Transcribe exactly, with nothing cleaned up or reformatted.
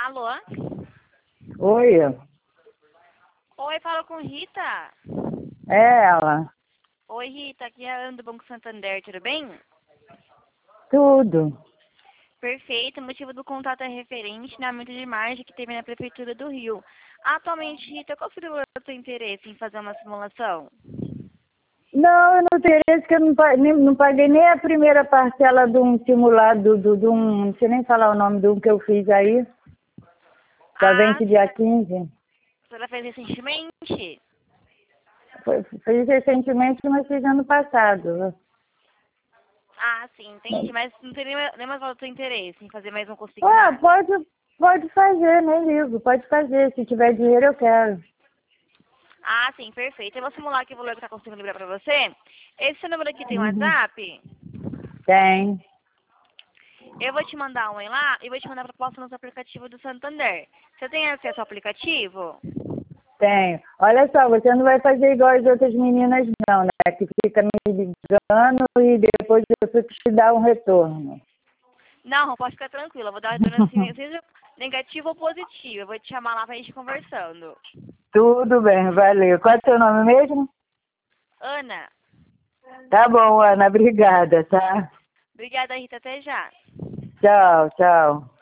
Alô? Oi, Oi, fala com Rita. é ela. Oi, Rita, aqui é a Ana do Banco Santander, tudo bem? Tudo. Perfeito, o motivo do contato é referente na aumento de margem que teve na Prefeitura do Rio. Atualmente, Rita, qual seria o seu interesse em fazer uma simulação? Não, eu não tenho esse que eu não, pa- nem- não paguei nem a primeira parcela de um simulado, do, de um, não sei nem falar o nome de um que eu fiz aí. Só Ah, vence dia quinze. a senhora fez recentemente? Foi, fiz recentemente, mas fiz ano passado. Ah, sim, entendi, mas não tem nem, nem mais o seu interesse em fazer mais um Ah, consignado. pode, pode fazer, nem ligo, pode fazer. Se tiver dinheiro, eu quero. Ah, sim, perfeito. Eu vou simular aqui o valor que está conseguindo liberar para você. Esse número aqui tem Uhum. WhatsApp? Tem. Eu vou te mandar um aí lá e vou te mandar a proposta no seu aplicativo do Santander. Você tem acesso ao aplicativo? Tenho. Olha só, você não vai fazer igual as outras meninas não, né? Que fica me ligando e depois eu fico te dar um retorno. Não, pode ficar tranquila. Eu vou dar um retorno assim, seja negativo ou positivo. Eu vou te chamar lá pra gente conversando. Tudo bem, valeu. Qual é o seu nome mesmo? Ana, Tá bom, Ana, obrigada, tá? obrigada, Rita. Até já. Tchau, tchau.